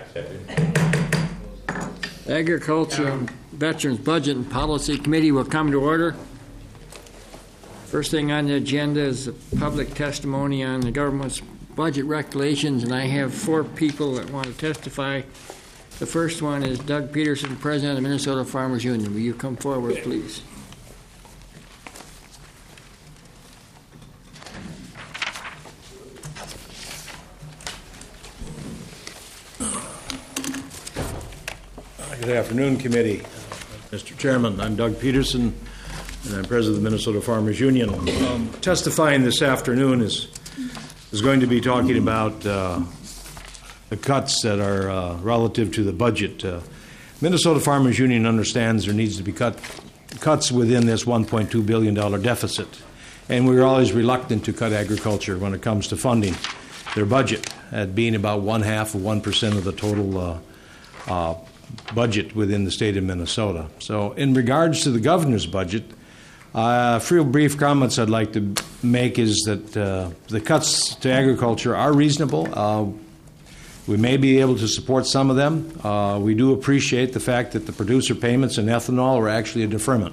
Agriculture and Veterans Budget and Policy Committee will come to order. First thing on the agenda is the public testimony on the government's budget regulations, and I have 4 people that want to testify. The first one is Doug Peterson, President of the Minnesota Farmers Union. Will you come forward, please? Good afternoon, committee. Mr. Chairman, I'm Doug Peterson, and I'm president of the Minnesota Farmers Union. Testifying this afternoon is going to be talking about the cuts that are relative to the budget. Minnesota Farmers Union understands there needs to be cuts within this $1.2 billion deficit, and we're always reluctant to cut agriculture when it comes to funding their budget, at being about 0.5% of the total budget within the state of Minnesota. So in regards to the governor's budget, a few brief comments I'd like to make is that the cuts to agriculture are reasonable. We may be able to support some of them. We do appreciate the fact that the producer payments in ethanol are actually a deferment.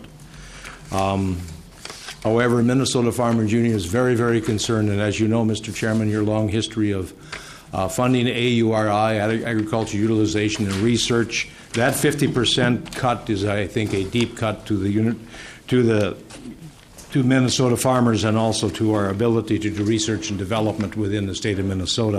However, Minnesota Farmers Union is very, very concerned, and as you know, Mr. Chairman, your long history of funding AURI, agriculture utilization and research. That 50% cut is, I think, a deep cut to the unit, to Minnesota farmers, and also to our ability to do research and development within the state of Minnesota.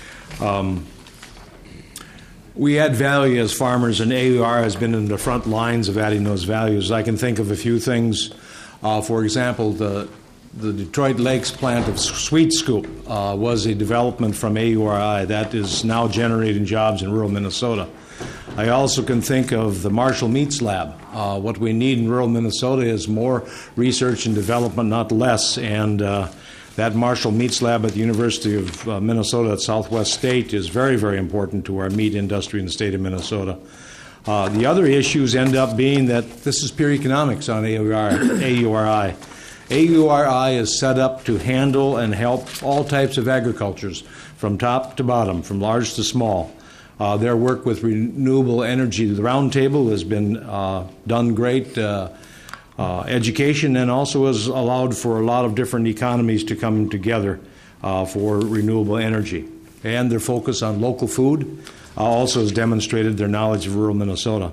We add value as farmers, and AUR has been in the front lines of adding those values. I can think of a few things. For example, the Detroit Lakes plant of Sweet Scoop was a development from AURI that is now generating jobs in rural Minnesota. I also can think of the Marshall Meats Lab. What we need in rural Minnesota is more research and development, not less, and that Marshall Meats Lab at the University of Minnesota at Southwest State is very, very important to our meat industry in the state of Minnesota. The other issues end up being that this is pure economics on AURI. AURI is set up to handle and help all types of agricultures, from top to bottom, from large to small. Their work with renewable energy, the roundtable, has been done great education, and also has allowed for a lot of different economies to come together for renewable energy. And their focus on local food also has demonstrated their knowledge of rural Minnesota.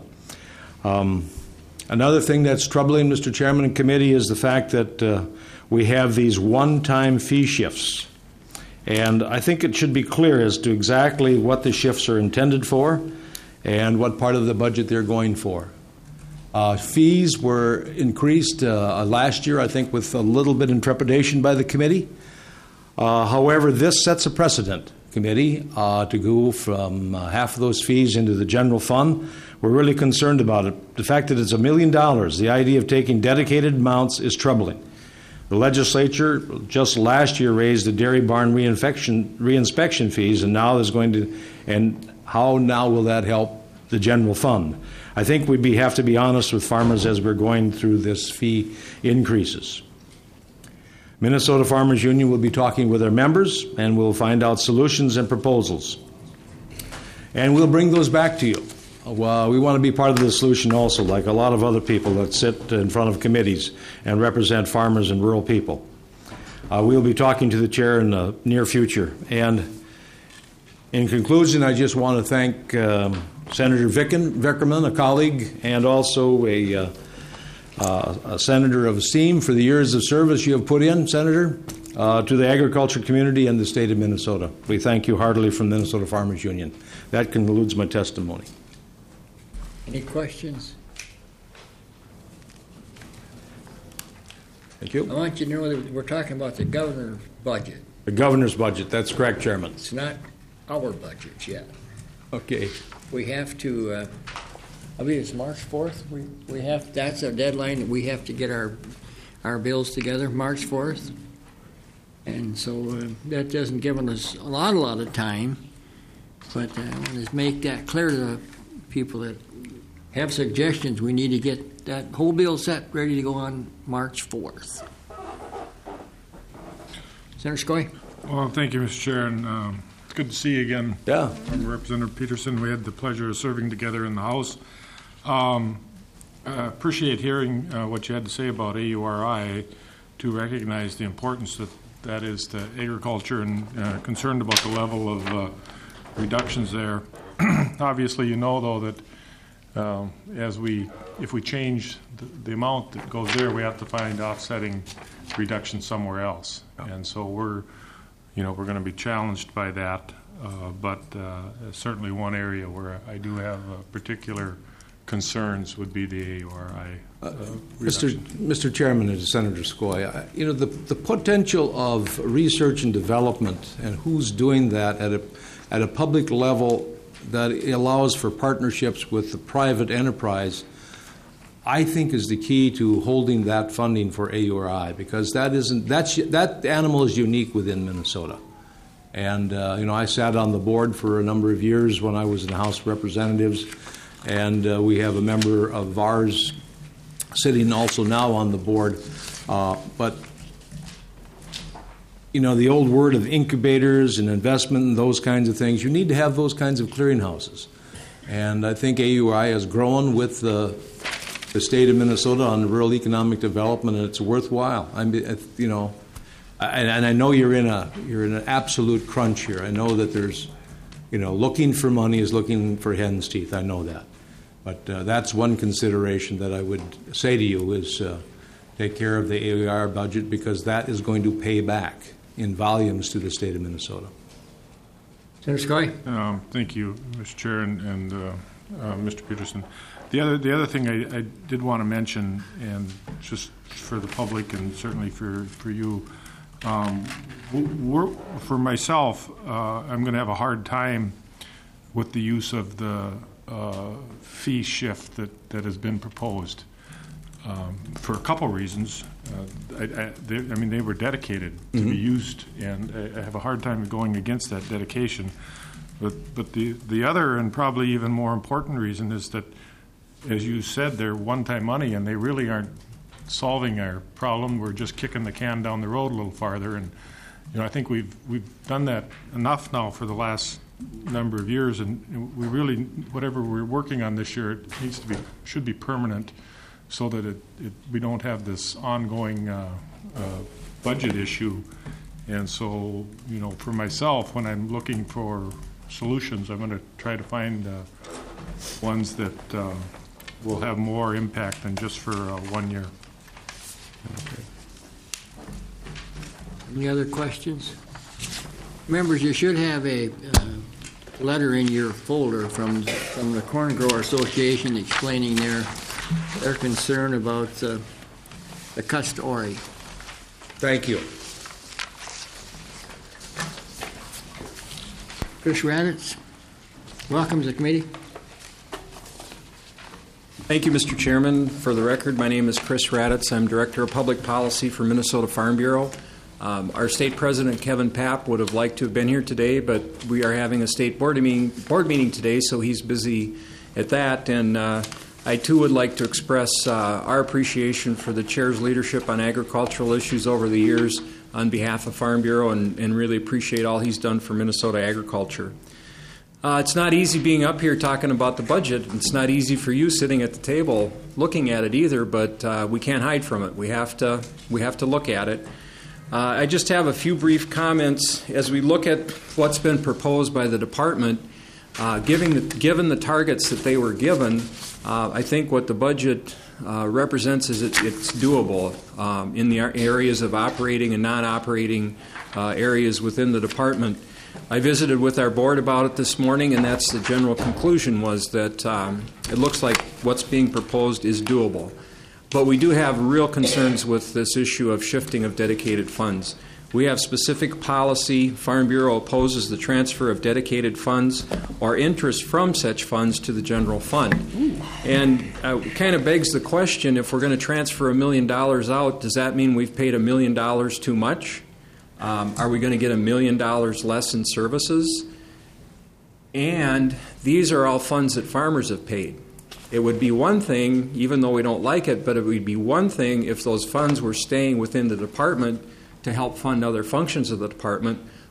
Another thing that's troubling, Mr. Chairman and committee, is the fact that we have these one-time fee shifts. And I think it should be clear as to exactly what the shifts are intended for and what part of the budget they're going for. Fees were increased last year, I think, with a little bit of trepidation by the committee. However, this sets a precedent, committee, to go from half of those fees into the general fund. We're really concerned about it. The fact that it's $1 million, the idea of taking dedicated amounts is troubling. The legislature just last year raised the dairy barn reinspection fees, and now is going to, and how now will that help the general fund? I think we have to be honest with farmers as we're going through this fee increases. Minnesota Farmers Union will be talking with our members, and we'll find out solutions and proposals. And we'll bring those back to you. We want to be part of the solution also, like a lot of other people that sit in front of committees and represent farmers and rural people. We'll be talking to the chair in the near future. And in conclusion, I just want to thank Senator Vickerman, a colleague, and also a senator of esteem for the years of service you have put in, Senator, to the agriculture community and the state of Minnesota. We thank you heartily from the Minnesota Farmers Union. That concludes my testimony. Any questions? Thank you. I want you to know that we're talking about the governor's budget. The governor's budget, that's correct, Chairman. It's not our budget yet. Okay. We have to, I believe it's March 4th. We have, that's our deadline. We have to get our bills together, March 4th. And so that doesn't give us a lot of time. But I want to make that clear to the people that have suggestions. We need to get that whole bill set ready to go on March 4th. Senator Skoye? Well, thank you, Mr. Chair, and good to see you again. Yeah. Representative Peterson, we had the pleasure of serving together in the House. Appreciate hearing what you had to say about AURI, to recognize the importance that is to agriculture, and concerned about the level of reductions there. Obviously, you know, though, that if we change the amount that goes there, we have to find offsetting reduction somewhere else. And so we're going to be challenged by that. But certainly one area where I do have particular concerns would be the AURI reduction. Mr. Chairman and Senator Skoye, the potential of research and development and who's doing that at a public level that allows for partnerships with the private enterprise, I think is the key to holding that funding for AURI, because that animal is unique within Minnesota. And I sat on the board for a number of years when I was in the House of Representatives, and we have a member of ours sitting also now on the board. But the old word of incubators and investment and those kinds of things, you need to have those kinds of clearinghouses. And I think AURI has grown with the state of Minnesota on rural economic development, and it's worthwhile. And I know you're in an absolute crunch here. I know that there's, looking for money is looking for hen's teeth. I know that. But that's one consideration that I would say to you is take care of the AURI budget, because that is going to pay back in volumes to the state of Minnesota. Senator Skoye. Thank you, Mr. Chair and Mr. Peterson. The other thing I did want to mention, and just for the public and certainly for you, for myself, I'm going to have a hard time with the use of the fee shift that has been proposed for a couple reasons. They were dedicated to be used, and I have a hard time going against that dedication. But the other and probably even more important reason is that, as you said, they're one-time money, and they really aren't solving our problem. We're just kicking the can down the road a little farther, and I think we've done that enough now for the last number of years, and we really, whatever we're working on this year, it should be permanent, so that we don't have this ongoing budget issue. And so, for myself, when I'm looking for solutions, I'm going to try to find ones that will have more impact than just for 1 year. Okay. Any other questions? Members, you should have a letter in your folder from the Corn Grower Association explaining their concern about the Cust-Ori. Thank you. Chris Raddatz, welcome to the committee. Thank you, Mr. Chairman. For the record, my name is Chris Raddatz. I'm Director of Public Policy for Minnesota Farm Bureau. Our state president, Kevin Papp, would have liked to have been here today, but we are having a state board meeting today, so he's busy at that. And I, too, would like to express our appreciation for the chair's leadership on agricultural issues over the years on behalf of Farm Bureau, and really appreciate all he's done for Minnesota agriculture. It's not easy being up here talking about the budget. It's not easy for you sitting at the table looking at it either, but we can't hide from it. We have to look at it. I just have a few brief comments as we look at what's been proposed by the department. Given the targets that they were given, I think what the budget represents is it's doable in the areas of operating and non-operating areas within the department. I visited with our board about it this morning, and that's the general conclusion, was that it looks like what's being proposed is doable. But we do have real concerns with this issue of shifting of dedicated funds. We have specific policy. Farm Bureau opposes the transfer of dedicated funds or interest from such funds to the general fund. And it kind of begs the question, if we're going to transfer $1 million out, does that mean we've paid $1 million too much? Are we going to get $1 million less in services? And these are all funds that farmers have paid. It would be one thing, even though we don't like it, but it would be one thing if those funds were staying within the department to help fund other functions of the department.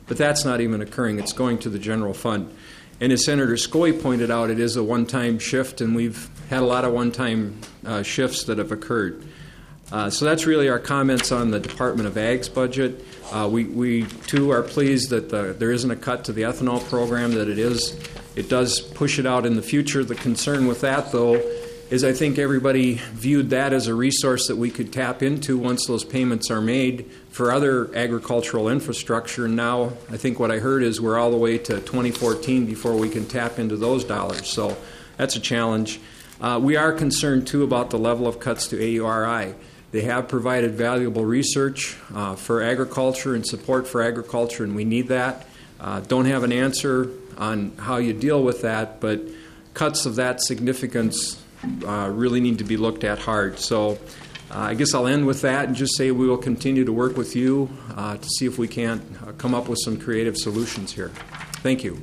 but that's not even occurring. It's going to the general fund. And as Senator Skoye pointed out, it is a one-time shift, and we've had a lot of one-time shifts that have occurred. So that's really our comments on the Department of Ag's budget. We too are pleased that there isn't a cut to the ethanol program, that it does push it out in the future. The concern with that, though, is I think everybody viewed that as a resource that we could tap into once those payments are made for other agricultural infrastructure. And now I think what I heard is we're all the way to 2014 before we can tap into those dollars. So that's a challenge. We are concerned, too, about the level of cuts to AURI. They have provided valuable research for agriculture and support for agriculture, and we need that. Don't have an answer on how you deal with that, but cuts of that significance really need to be looked at hard. So I guess I'll end with that and just say we will continue to work with you to see if we can't come up with some creative solutions here. Thank you.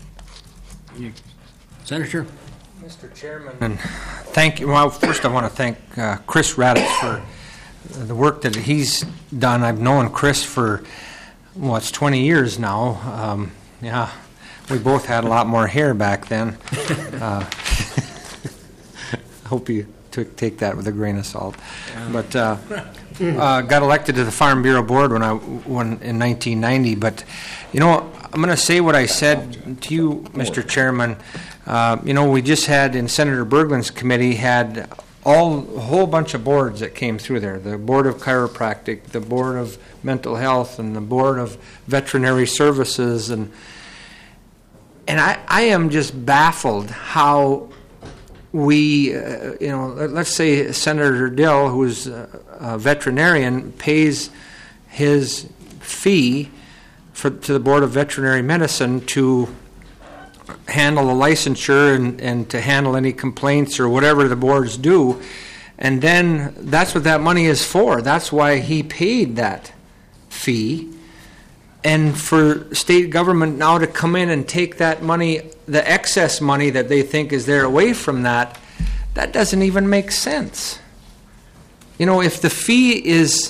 Senator? Mr. Chairman, and thank you. Well, first I want to thank Chris Raddatz for the work that he's done. I've known Chris for, it's 20 years now. Yeah, we both had a lot more hair back then. I hope you take that with a grain of salt. But got elected to the Farm Bureau Board when in 1990. But I'm going to say what I said to you, Mr. Chairman. We just had in Senator Berglund's committee had a whole bunch of boards that came through there. The Board of Chiropractic, the Board of Mental Health, and the Board of Veterinary Services, and I am just baffled how we, let's say Senator Dill, who's a veterinarian, pays his fee to the Board of Veterinary Medicine to handle the licensure and to handle any complaints or whatever the boards do. And then that's what that money is for. That's why he paid that fee. And for state government now to come in and take that money, the excess money that they think is there away from that doesn't even make sense. If the fee is,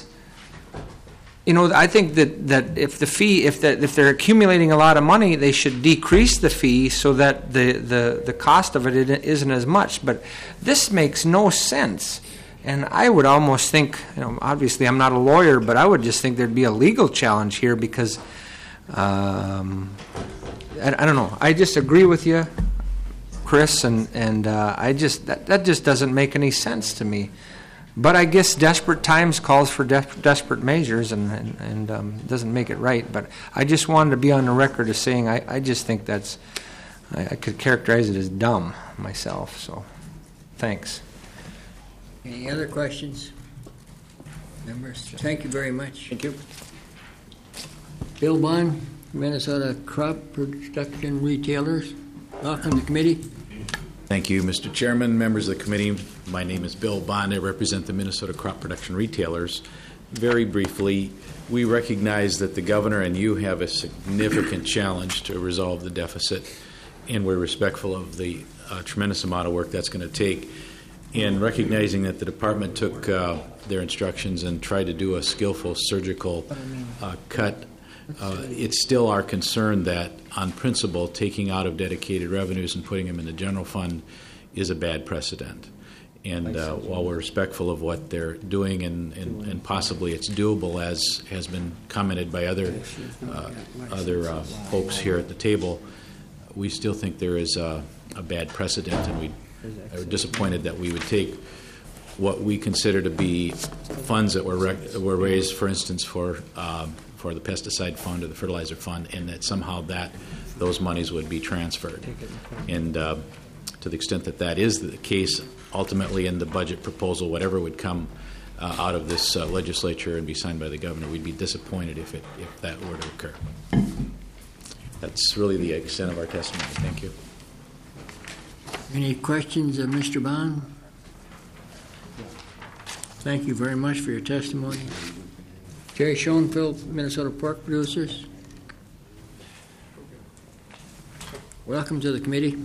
I think that if they're accumulating a lot of money, they should decrease the fee so that the cost of it isn't as much. But this makes no sense. And I would almost think, obviously I'm not a lawyer, but I would just think there'd be a legal challenge here because, I don't know. I just agree with you, Chris, and that just doesn't make any sense to me. But I guess desperate times calls for desperate measures, and doesn't make it right. But I just wanted to be on the record as saying I just think I could characterize it as dumb myself. So, thanks. Any other questions? Members? Thank you very much. Thank you. Bill Bond, Minnesota Crop Production Retailers. Welcome to the committee. Thank you, Mr. Chairman, members of the committee. My name is Bill Bond. I represent the Minnesota Crop Production Retailers. Very briefly, we recognize that the governor and you have a significant challenge to resolve the deficit, and we're respectful of the tremendous amount of work that's going to take. In recognizing that the department took their instructions and tried to do a skillful surgical cut, it's still our concern that, on principle, taking out of dedicated revenues and putting them in the general fund is a bad precedent. And while we're respectful of what they're doing and possibly it's doable, as has been commented by other folks here at the table, we still think there is a bad precedent, and we are disappointed that we would take what we consider to be funds that were raised, for instance, for the pesticide fund or the fertilizer fund, and that somehow those monies would be transferred. And to the extent that is the case, ultimately in the budget proposal, whatever would come out of this legislature and be signed by the governor, we'd be disappointed if that were to occur. That's really the extent of our testimony. Thank you. Any questions of Mr. Bond? Thank you very much for your testimony. Jerry Schoenfeld, Minnesota Pork Producers. Welcome to the committee.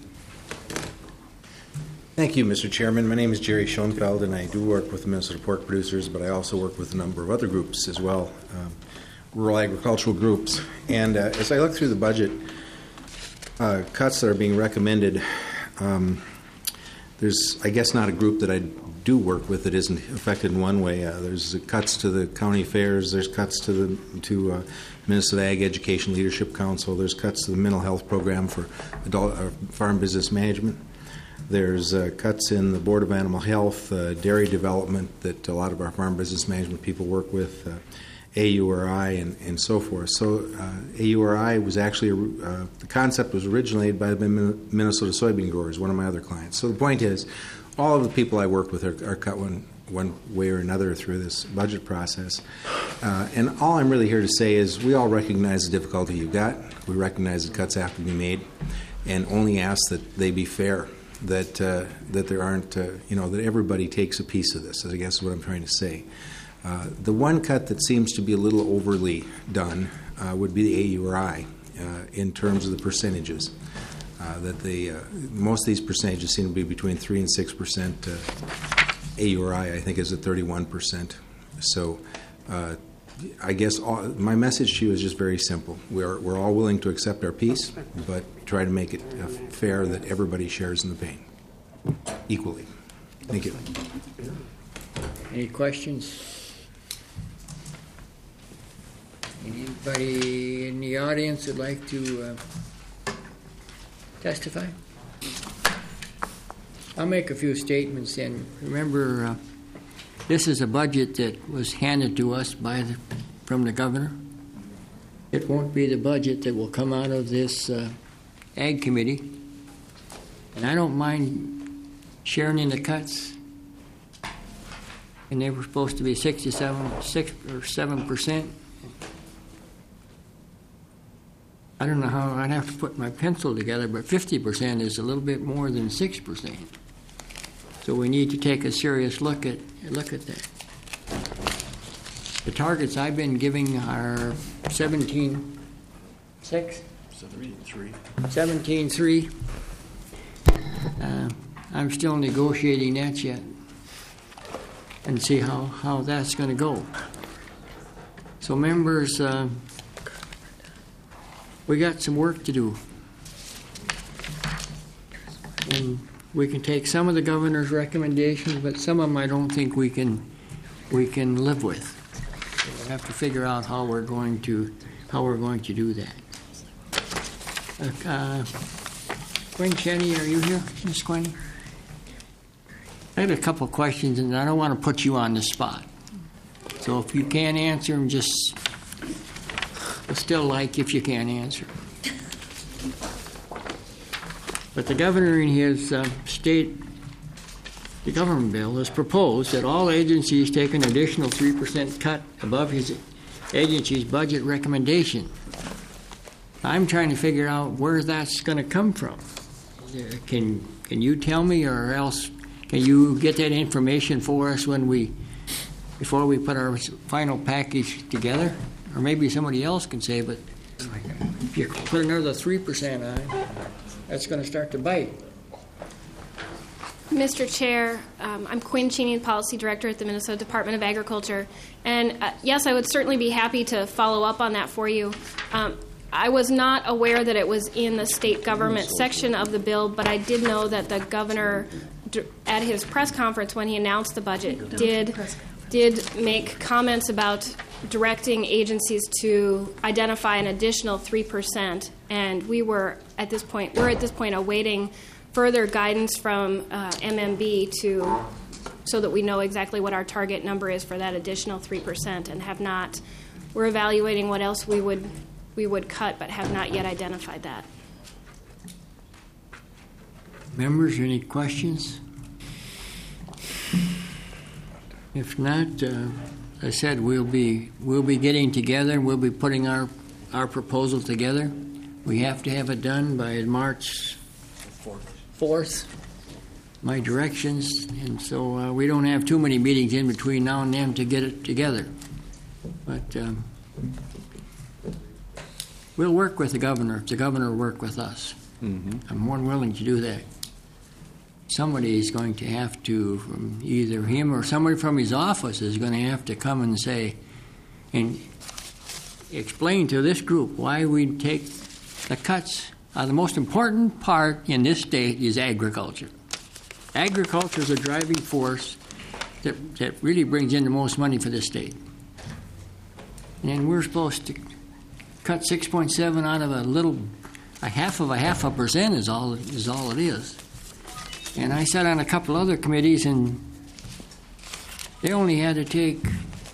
Thank you, Mr. Chairman. My name is Jerry Schoenfeld, and I do work with the Minnesota Pork Producers, but I also work with a number of other groups as well. rural agricultural groups. And as I look through the budget cuts that are being recommended, there's, I guess, not a group that I do work with that isn't affected in one way. There's cuts to the county fairs. There's cuts to Minnesota Ag Education Leadership Council. There's cuts to the mental health program for adult farm business management. There's cuts in the Board of Animal Health, dairy development that a lot of our farm business management people work with, AURI, and so forth. So AURI was actually, the concept was originated by the Minnesota soybean growers, one of my other clients. So the point is, all of the people I work with are cut one way or another through this budget process. And all I'm really here to say is we all recognize the difficulty you've got. We recognize that cuts have to be made, and only ask that they be fair, that there aren't, that everybody takes a piece of this, I guess is what I'm trying to say. The one cut that seems to be a little overly done would be the AURI in terms of the percentages. Most of these percentages seem to be between 3 and 6%. AURI, I think, is at 31%. So I guess my message to you is just very simple. We're all willing to accept our piece, but try to make it fair that everybody shares in the pain equally. Thank you. Any questions? Anybody in the audience would like to testify? I'll make a few statements then. Remember, this is a budget that was handed to us from the governor. It won't be the budget that will come out of this Ag Committee. And I don't mind sharing in the cuts. And they were supposed to be 6 or 7%. I don't know how I'd have to put my pencil together, but 50% is a little bit more than 6%. So we need to take a serious look at that. The targets I've been giving are 17.6, 17.3. I'm still negotiating that yet, and see how that's going to go. So members, we got some work to do. And we can take some of the governor's recommendations, but some of them I don't think we can live with. We'll have to figure out how we're going to do that. Quinn Cheney, are you here, Miss Quinn? I had a couple of questions, and I don't want to put you on the spot. So if you can't answer them, just still like if you can't answer. But the governor in his the government bill has proposed that all agencies take an additional 3% cut above his agency's budget recommendation. I'm trying to figure out where that's going to come from. Can you tell me, or else can you get that information for us before we put our final package together? Or maybe somebody else can say, but if you put another 3% on, that's going to start to bite. Mr. Chair, I'm Quinn Cheney, Policy Director at the Minnesota Department of Agriculture. And yes, I would certainly be happy to follow up on that for you. I was not aware that it was in the state government section of the bill, but I did know that the governor, at his press conference when he announced the budget, did make comments about directing agencies to identify an additional 3%, and we're at this point awaiting further guidance from MMB so that we know exactly what our target number is for that additional 3%, and have not. We're evaluating what else we would cut, but have not yet identified that. Members, any questions? If not, I said we'll be getting together. We'll be putting our proposal together. We have to have it done by March 4th. My directions, and so we don't have too many meetings in between now and then to get it together. But we'll work with the governor if the governor will work with us. Mm-hmm. I'm more than willing to do that. Somebody is going to have to, from either him or somebody from his office is going to have to come and say, and explain to this group why we take the cuts. The most important part in this state is agriculture. Agriculture is a driving force that really brings in the most money for this state. And we're supposed to cut 6.7 out of a half of a percent is all it is. And I sat on a couple other committees, and they only had to take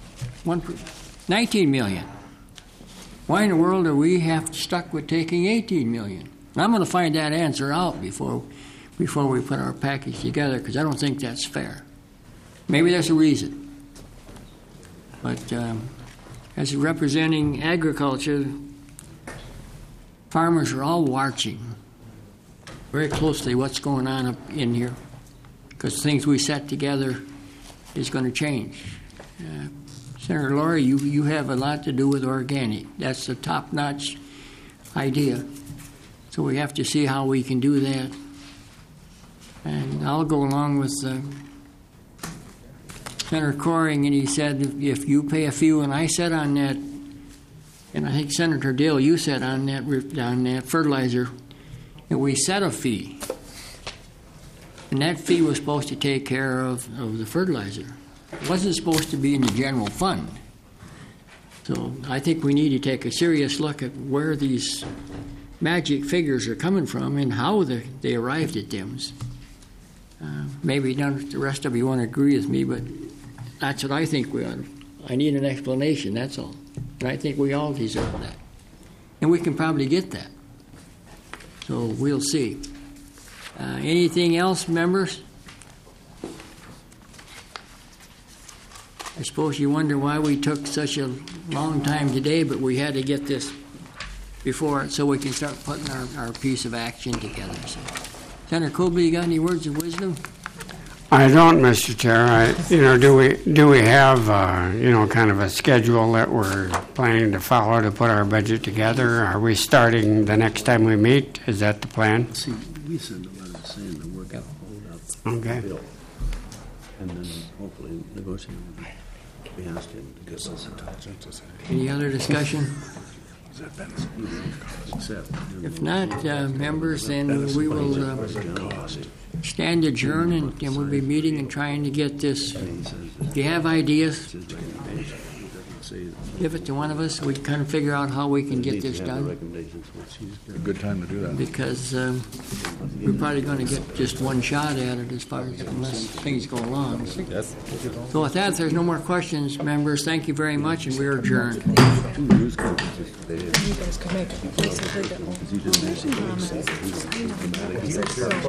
19 million. Why in the world are we stuck with taking 18 million? And I'm going to find that answer out before we put our package together, because I don't think that's fair. Maybe there's a reason. But as representing agriculture, farmers are all watching very closely what's going on up in here, because things we set together is going to change. Senator Laurie, you have a lot to do with organic. That's a top-notch idea. So we have to see how we can do that. And I'll go along with Senator Coring, and he said if you pay a few, and I said on that, and I think Senator Dill, you said on that fertilizer, that we set a fee. And that fee was supposed to take care of the fertilizer. It wasn't supposed to be in the general fund. So I think we need to take a serious look at where these magic figures are coming from and how they arrived at them. Maybe none of the rest of you want to agree with me, but that's what I think we ought. I need an explanation, that's all. And I think we all deserve that. And we can probably get that. So we'll see. Anything else, members? I suppose you wonder why we took such a long time today, but we had to get this before it so we can start putting our piece of action together. So, Senator Cobley, you got any words of wisdom? I don't, Mr. Chair. Do we have kind of a schedule that we're planning to follow to put our budget together? Are we starting the next time we meet? Is that the plan? See, we send a letter saying that we're going to hold up Okay. the bill, and then hopefully negotiate with him. We ask him to give us Any other discussion? accept. If not, members, then we will stand adjourned, and we'll be meeting and trying to get this. If you have ideas, give it to one of us. We can kind of figure out how we can get this done. A good time to do that. Because we're probably going to get just one shot at it as far as unless things go along. So with that, if there's no more questions, members, thank you very much, and we're adjourned. You guys could make it.